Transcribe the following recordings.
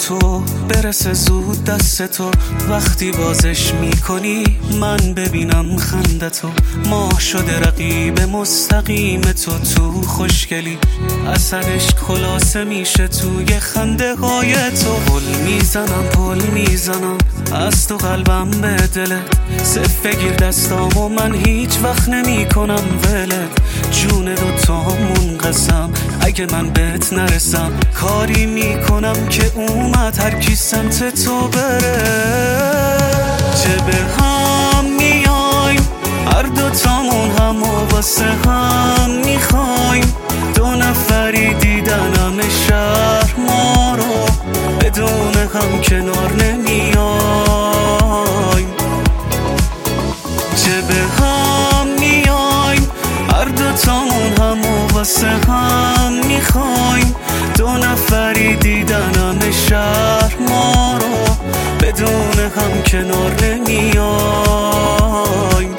تو برسه زود دست تو، وقتی بازش میکنی من ببینم خنده تو. ماه شده رقیب مستقیم تو خوشگلی، اثرش خلاصه میشه توی خنده های تو. پل میزنم از تو قلبم به دلت، صف بگیر دستامو من هیچ وقت نمی کنم ولت. جون دوتامون قسم اگه من بهت نرسم، کاری میکنم که اومد هر کی سمت تو بره. چه به هم میایم هر دوتامون هم و واسه هم میخوایم، دو نفری دیدنم شهر ما رو بدون هم کنار نمیایم. چه به هم میایم هر دوتامون هم و واسه هم میخوایم، دو نفری دیدنم شهر ما رو بدون هم کنار نمیایم.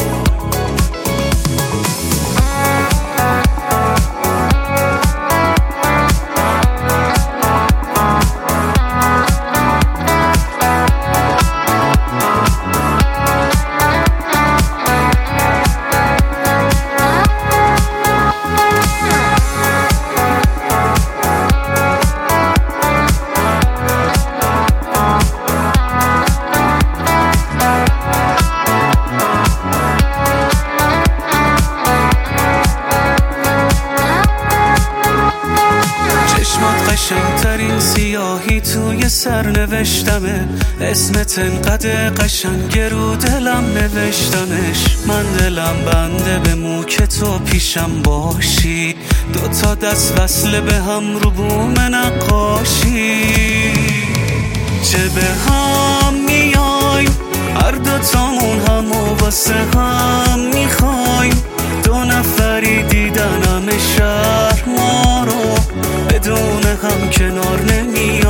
قشنگترین سیاهی توی سر نوشتمه، اسمت انقدر قشنگ رو دلم نوشتمش. من دلم بنده به مو که تو پیشم باشی، دوتا دست وصله به هم رو بوم نقاشی. چه به هم میایم هر دوتامون هم و واسه هم میخوایم، دو نفری دیدنم شهر ما رو بدون هم کنار نمیایم.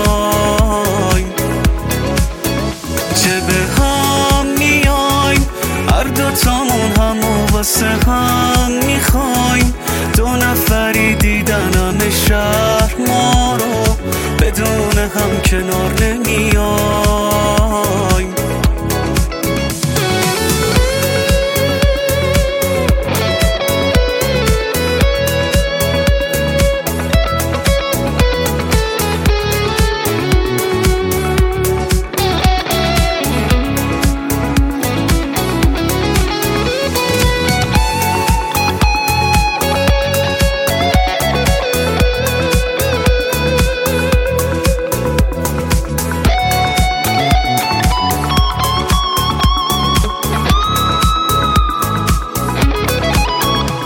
چه به هم میایم هر دوتامون هم و واسه هم میخوایم، دو نفری دیدنم شهر ما رو بدون هم کنار نمیایم.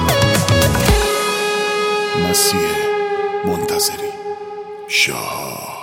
مسیح منتظری شاه.